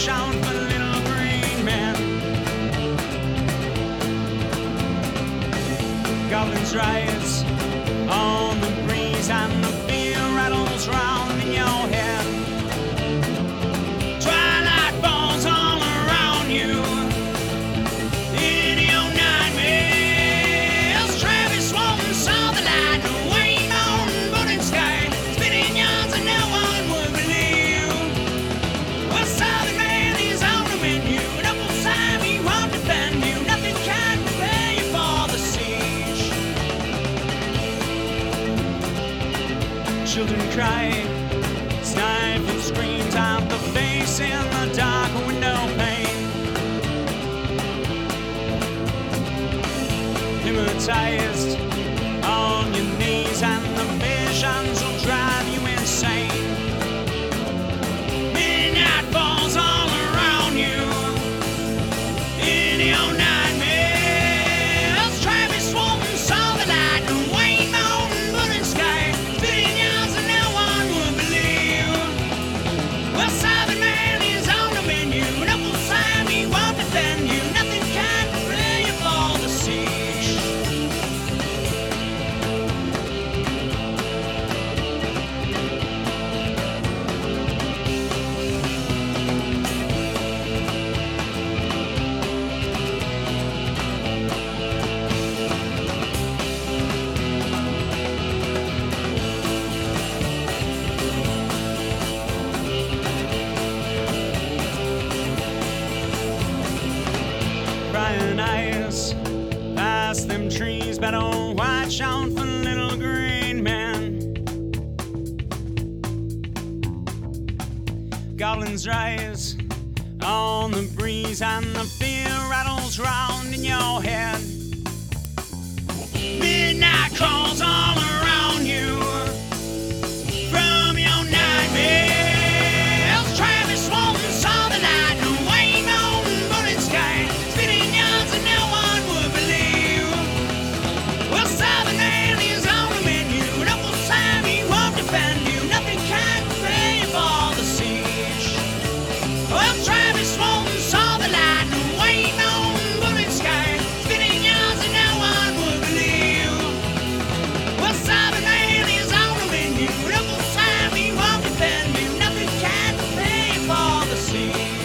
watch out for little green men. Goblins rise on the breeze and the fear rattles round in your head. Twilight falls all around you in your nightmares. Travis Walton saw the light, the Wayne Mountain burning sky, spitting yarns and no one would believe. Well, Southern man is on the menu, and up on time he won't defend you. Nothing can prepare you for the siege. Children cry, stifled screams out the face in the dark window pane. Hypnotized on your knees, and the visions will drive you insane. Midnight falls all around you in your nightmares. Travis Walton saw the light, the Wayne Mountain burning sky, spitting yarns and no one would believe. Well, Southern man is on the menu, and up on time he won't defend you. Nothing can prepare you for the siege. Crying eyes past them trees, better watch out for little green men. Goblins rise on the breeze, and the fear rattles round in your head. Midnight crawls all around you from your nightmares. Travis Walton saw the light, the Wayne Mountain burning sky, spitting yarns and no one would believe. Well, Southern man is on the menu, and up on time he won't defend you. Nothing can prepare you for the siege. Well, Travis Walton saw the light, the Wayne Mountain burning sky, spitting yarns and no one would believe. Well, Southern man is on the menu, and up on time he won't defend you. Nothing can prepare you for the siege.